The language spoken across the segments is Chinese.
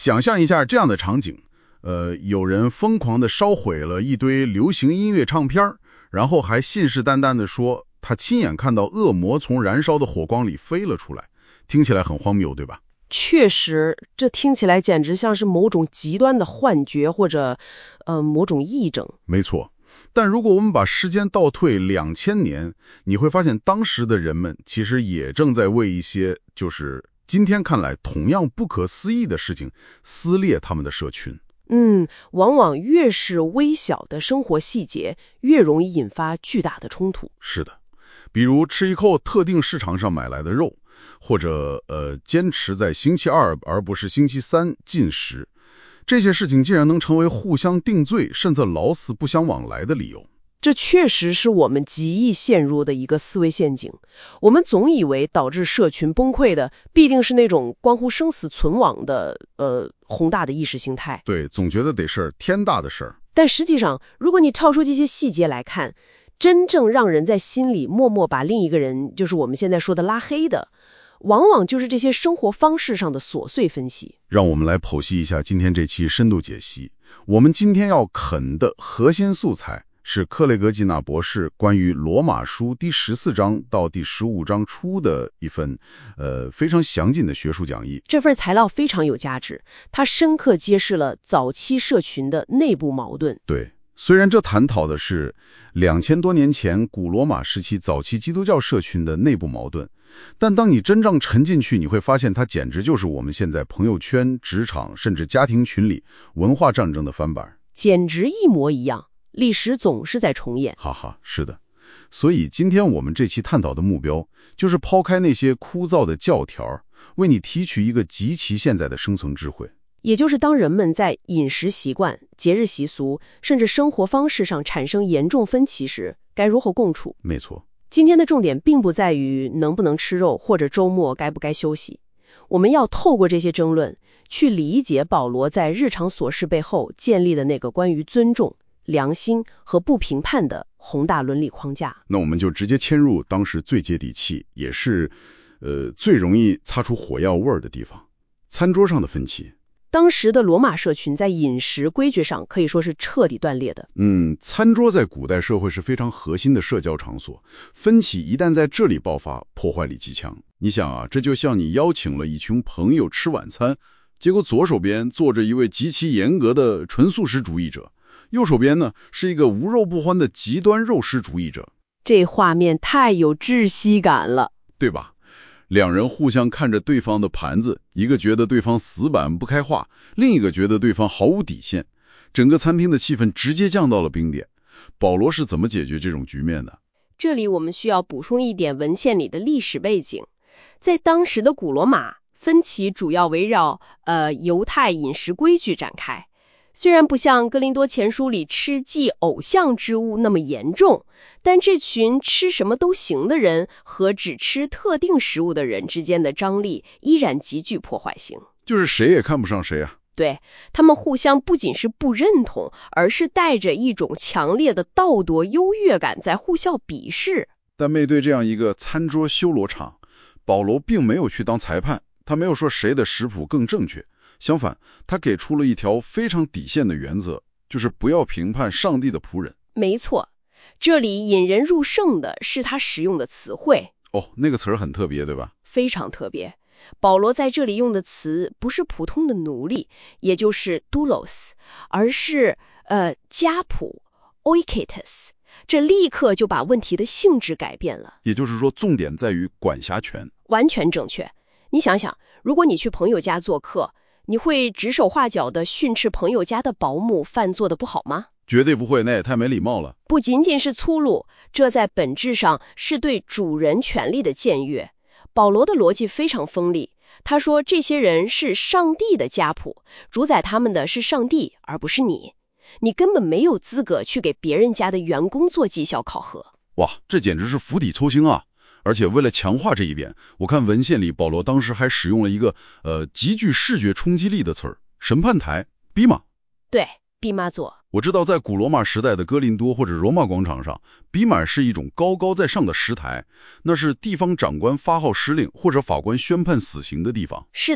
想象一下这样的场景，有人疯狂地烧毁了一堆流行音乐唱片，然后还信誓旦旦地说他亲眼看到恶魔从燃烧的火光里飞了出来，听起来很荒谬，对吧？ 确实，这听起来简直像是某种极端的幻觉或者某种癔症。 没错。但如果我们把时间倒退2000年，你会发现当时的人们其实也正在为一些就是今天看来同样不可思议的事情撕裂他们的社群。 往往越是微小的生活细节，越容易引发巨大的冲突。 是的，比如吃一口特定市场上买来的肉，或者坚持在星期二而不是星期三进食，这些事情竟然能成为互相定罪甚至老死不相往来的理由。 这确实是我们极易陷入的一个思维陷阱。我们总以为导致社群崩溃的必定是那种关乎生死存亡的宏大的意识形态。 对，总觉得得是天大的事儿。 但实际上，如果你跳出这些细节来看，真正让人在心里默默把另一个人，就是我们现在说的拉黑的，往往就是这些生活方式上的琐碎分析。 让我们来剖析一下今天这期深度解析。我们今天要啃的核心素材是克雷格季纳博士关于罗马书第14章到第15章初的一份非常详尽的学术讲义。 这份材料非常有价值，它深刻揭示了早期社群的内部矛盾。 对，虽然这探讨的是2000多年前古罗马时期早期基督教社群的内部矛盾，但当你真正沉进去，你会发现它简直就是我们现在朋友圈、职场甚至家庭群里文化战争的翻版， 简直一模一样。历史总是在重演。 哈哈，是的。所以今天我们这期探讨的目标，就是抛开那些枯燥的教条，为你提取一个极其现在的生存智慧。 也就是当人们在饮食习惯、节日习俗，甚至生活方式上产生严重分歧时，该如何共处？ 没错。 今天的重点并不在于能不能吃肉，或者周末该不该休息。我们要透过这些争论，去理解保罗在日常琐事背后建立的那个关于尊重、良心和不评判的宏大伦理框架。 那我们就直接切入当时最接地气，也是最容易擦出火药味儿的地方——餐桌上的分歧。 当时的罗马社群在饮食规矩上可以说是彻底断裂的。 餐桌在古代社会是非常核心的社交场所，分歧一旦在这里爆发，破坏力极强。你想啊，这就像你邀请了一群朋友吃晚餐，结果左手边坐着一位极其严格的纯素食主义者，右手边呢是一个无肉不欢的极端肉食主义者。 这画面太有窒息感了， 对吧？两人互相看着对方的盘子，一个觉得对方死板不开化，另一个觉得对方毫无底线，整个餐厅的气氛直接降到了冰点。保罗是怎么解决这种局面的？ 这里我们需要补充一点文献里的历史背景。在当时的古罗马，分歧主要围绕犹太饮食规矩展开。虽然不像哥林多前书里吃祭偶像之物那么严重，但这群吃什么都行的人和只吃特定食物的人之间的张力依然极具破坏性， 就是谁也看不上谁啊。 对，他们互相不仅是不认同，而是带着一种强烈的道德优越感在互相鄙视。 但面对这样一个餐桌修罗场，保罗并没有去当裁判，他没有说谁的食谱更正确，相反，他给出了一条非常底线的原则，就是不要评判上帝的仆人。 没错，这里引人入胜的是他使用的词汇。 那个词儿很特别，对吧？ 非常特别。保罗在这里用的词不是普通的奴隶，也就是 doulos， 而是家仆 oiketes， 这立刻就把问题的性质改变了。 也就是说，重点在于管辖权。 完全正确。你想想，如果你去朋友家做客，你会指手画脚地训斥朋友家的保姆饭做得不好吗？ 绝对不会，那也太没礼貌了。 不仅仅是粗鲁，这在本质上是对主人权利的僭越。保罗的逻辑非常锋利，他说这些人是上帝的家仆，主宰他们的是上帝，而不是你。你根本没有资格去给别人家的员工做绩效考核。 哇，这简直是釜底抽薪啊！而且为了强化这一点，我看文献里保罗当时还使用了一个极具视觉冲击力的词儿——审判台 bima。 对，毕马座。 我知道在古罗马时代的哥林多或者罗马广场上，比马是一种高高在上的石台，那是地方长官发号施令或者法官宣判死刑的地方。 是的，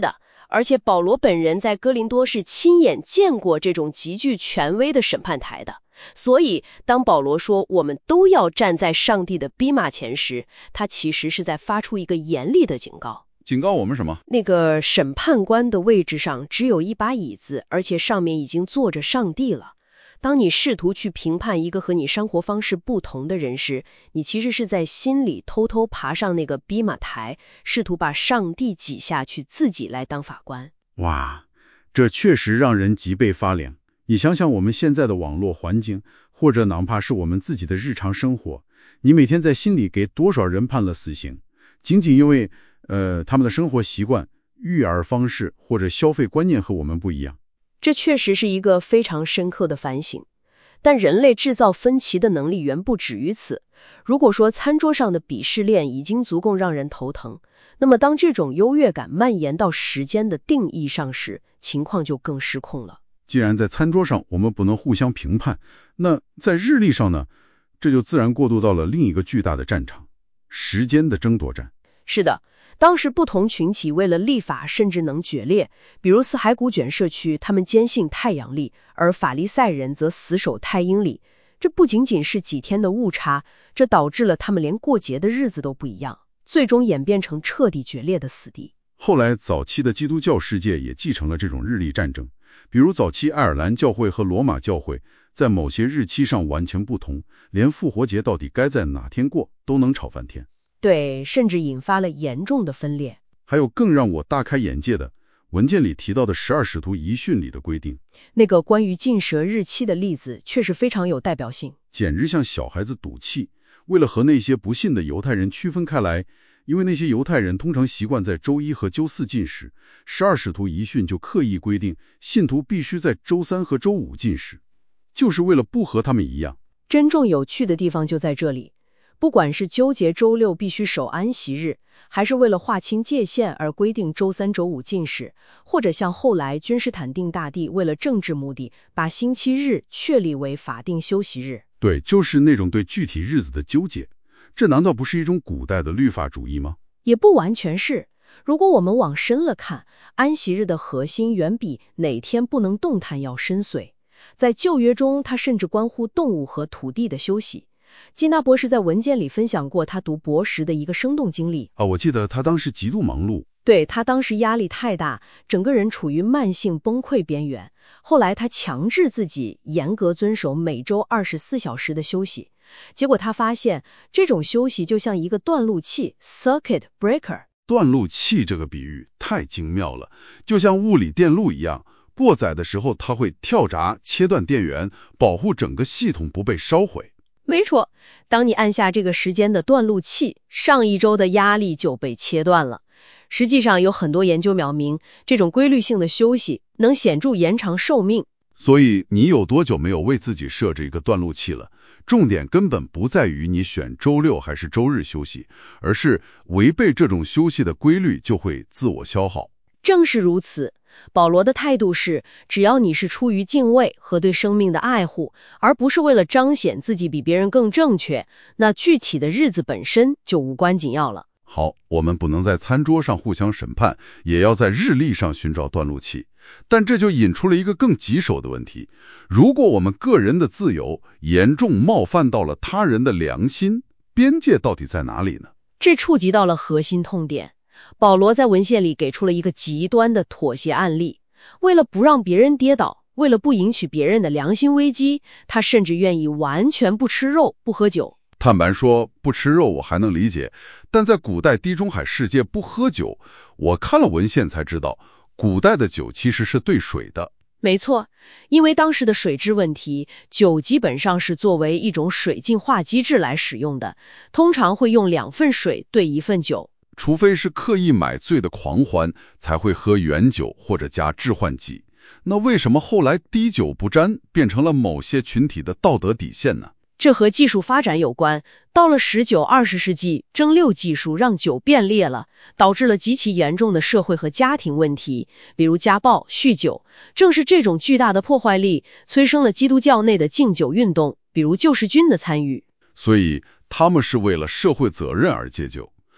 而且保罗本人在哥林多是亲眼见过这种极具权威的审判台的。所以当保罗说我们都要站在上帝的逼码前时，他其实是在发出一个严厉的警告。 警告我们什么？ 那个审判官的位置上只有一把椅子，而且上面已经坐着上帝了。当你试图去评判一个和你生活方式不同的人时，你其实是在心里偷偷爬上那个逼码台，试图把上帝挤下去，自己来当法官。 哇，这确实让人脊背发凉。你想想我们现在的网络环境，或者哪怕是我们自己的日常生活，你每天在心里给多少人判了死刑，仅仅因为他们的生活习惯、育儿方式或者消费观念和我们不一样。 这确实是一个非常深刻的反省。但人类制造分歧的能力远不止于此。如果说餐桌上的鄙视链已经足够让人头疼，那么当这种优越感蔓延到时间的定义上时，情况就更失控了。 既然在餐桌上我们不能互相评判，那在日历上呢？这就自然过渡到了另一个巨大的战场——时间的争夺战。 是的，当时不同群体为了立法甚至能决裂，比如四海古卷社区，他们坚信太阳历，而法利赛人则死守太阴历。这不仅仅是几天的误差，这导致了他们连过节的日子都不一样，最终演变成彻底决裂的死地。 后来早期的基督教世界也继承了这种日历战争，比如早期爱尔兰教会和罗马教会在某些日期上完全不同，连复活节到底该在哪天过都能吵翻天。 对，甚至引发了严重的分裂。 还有更让我大开眼界的，文件里提到的12使徒遗训里的规定， 那个关于禁蛇日期的例子确实非常有代表性， 简直像小孩子赌气。为了和那些不信的犹太人区分开来，因为那些犹太人通常习惯在周一和周四禁食，12使徒遗训就刻意规定信徒必须在周三和周五禁食，就是为了不和他们一样。 真正有趣的地方就在这里。不管是纠结周六必须守安息日，还是为了划清界限而规定周三周五禁食，或者像后来君士坦丁大帝为了政治目的把星期日确立为法定休息日。 对，就是那种对具体日子的纠结，这难道不是一种古代的律法主义吗？ 也不完全是。如果我们往深了看，安息日的核心远比哪天不能动弹要深邃。在旧约中，它甚至关乎动物和土地的休息。基纳博士在文件里分享过他读博时的一个生动经历。 我记得他当时极度忙碌， 对，他当时压力太大，整个人处于慢性崩溃边缘。后来他强制自己严格遵守每周24小时的休息，结果他发现这种休息就像一个断路器 （circuit breaker）。 断路器这个比喻太精妙了，就像物理电路一样，过载的时候它会跳闸切断电源，保护整个系统不被烧毁。 没错，当你按下这个时间的断路器，上一周的压力就被切断了。实际上有很多研究表明，这种规律性的休息能显著延长寿命。 所以你有多久没有为自己设置一个断路器了？重点根本不在于你选周六还是周日休息，而是违背这种休息的规律就会自我消耗。 正是如此，保罗的态度是，只要你是出于敬畏和对生命的爱护，而不是为了彰显自己比别人更正确，那具体的日子本身就无关紧要了。 好，我们不能在餐桌上互相审判，也要在日历上寻找断路器。但这就引出了一个更棘手的问题：如果我们个人的自由严重冒犯到了他人的良心，边界到底在哪里呢？ 这触及到了核心痛点。保罗在文献里给出了一个极端的妥协案例，为了不让别人跌倒，为了不引起别人的良心危机，他甚至愿意完全不吃肉、不喝酒。 坦白说，不吃肉我还能理解，但在古代地中海世界不喝酒，我看了文献才知道，古代的酒其实是兑水的。 没错，因为当时的水质问题，酒基本上是作为一种水净化机制来使用的，通常会用2份水兑1份酒。 除非是刻意买醉的狂欢，才会喝原酒或者加致幻剂。那为什么后来滴酒不沾变成了某些群体的道德底线呢？ 这和技术发展有关。到了19、20世纪，蒸馏技术让酒变劣了，导致了极其严重的社会和家庭问题，比如家暴、酗酒。正是这种巨大的破坏力，催生了基督教内的禁酒运动，比如救世军的参与。 所以他们是为了社会责任而戒酒。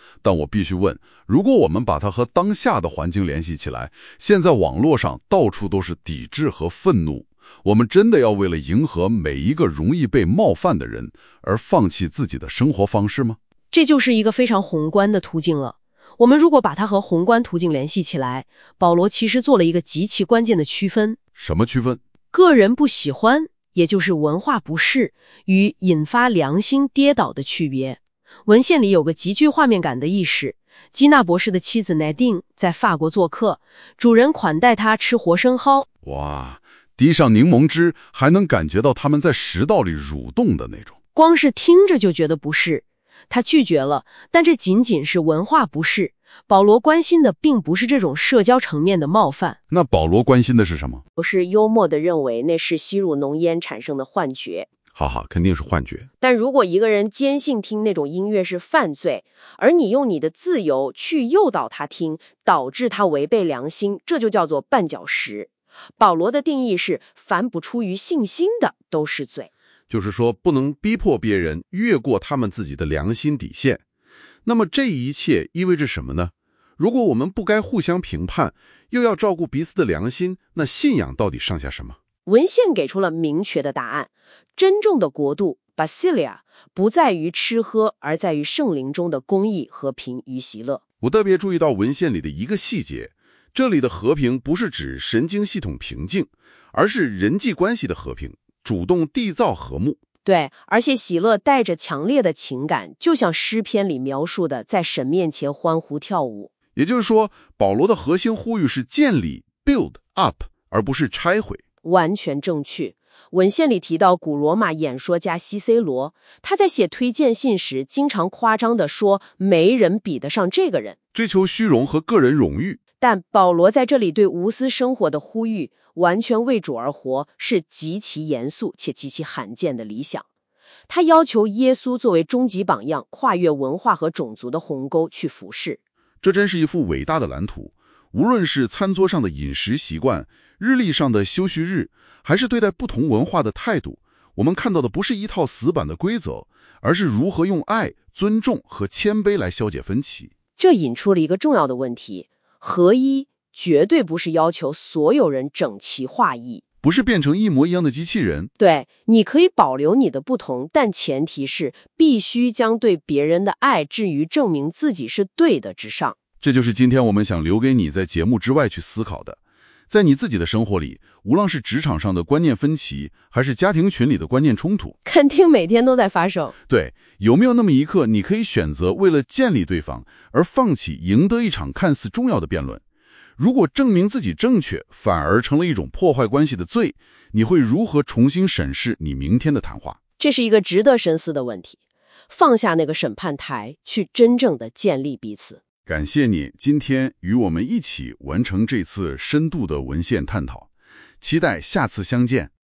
但我必须问，如果我们把它和当下的环境联系起来，现在网络上到处都是抵制和愤怒，我们真的要为了迎合每一个容易被冒犯的人而放弃自己的生活方式吗？ 这就是一个非常宏观的途径了。我们如果把它和宏观途径联系起来，保罗其实做了一个极其关键的区分。 什么区分？ 个人不喜欢，也就是文化不适，与引发良心跌倒的区别。文献里有个极具画面感的意识，基纳博士的妻子奈丁在法国做客，主人款待他吃活生蚝， 哇，滴上柠檬汁，还能感觉到他们在食道里蠕动的那种。 光是听着就觉得不适。他拒绝了，但这仅仅是文化不适。保罗关心的并不是这种社交层面的冒犯。 那保罗关心的是什么？ 不是幽默地认为那是吸入浓烟产生的幻觉。 哈，肯定是幻觉。 但如果一个人坚信听那种音乐是犯罪，而你用你的自由去诱导他听，导致他违背良心，这就叫做绊脚石。保罗的定义是，凡不出于信心的都是罪。 就是说，不能逼迫别人越过他们自己的良心底线。那么这一切意味着什么呢？如果我们不该互相评判，又要照顾彼此的良心，那信仰到底剩下什么？ 文献给出了明确的答案。真正的国度 Basilia 不在于吃喝，而在于圣灵中的公义、和平与喜乐。 我特别注意到文献里的一个细节，这里的和平不是指神经系统平静，而是人际关系的和平，主动缔造和睦。 对，而且喜乐带着强烈的情感，就像诗篇里描述的，在神面前欢呼跳舞。 也就是说，保罗的核心呼吁是建立 build up， 而不是拆毁。 完全正确。文献里提到古罗马演说家西 C 罗，他在写推荐信时经常夸张地说没人比得上这个人， 追求虚荣和个人荣誉。 但保罗在这里对无私生活的呼吁，完全为主而活，是极其严肃且极其罕见的理想。他要求耶稣作为终极榜样，跨越文化和种族的鸿沟去服侍。 这真是一幅伟大的蓝图。无论是餐桌上的饮食习惯，日历上的休息日，还是对待不同文化的态度，我们看到的不是一套死板的规则，而是如何用爱、尊重和谦卑来消解分歧。 这引出了一个重要的问题：合一绝对不是要求所有人整齐划一， 不是变成一模一样的机器人。 对，你可以保留你的不同，但前提是必须将对别人的爱置于证明自己是对的之上。 这就是今天我们想留给你在节目之外去思考的。在你自己的生活里，无论是职场上的观念分歧，还是家庭群里的观念冲突， 肯定每天都在发生。 对，有没有那么一刻，你可以选择为了建立对方而放弃赢得一场看似重要的辩论？如果证明自己正确反而成了一种破坏关系的罪，你会如何重新审视你明天的谈话？ 这是一个值得深思的问题。放下那个审判台，去真正的建立彼此。 感谢你今天与我们一起完成这次深度的文献探讨，期待下次相见。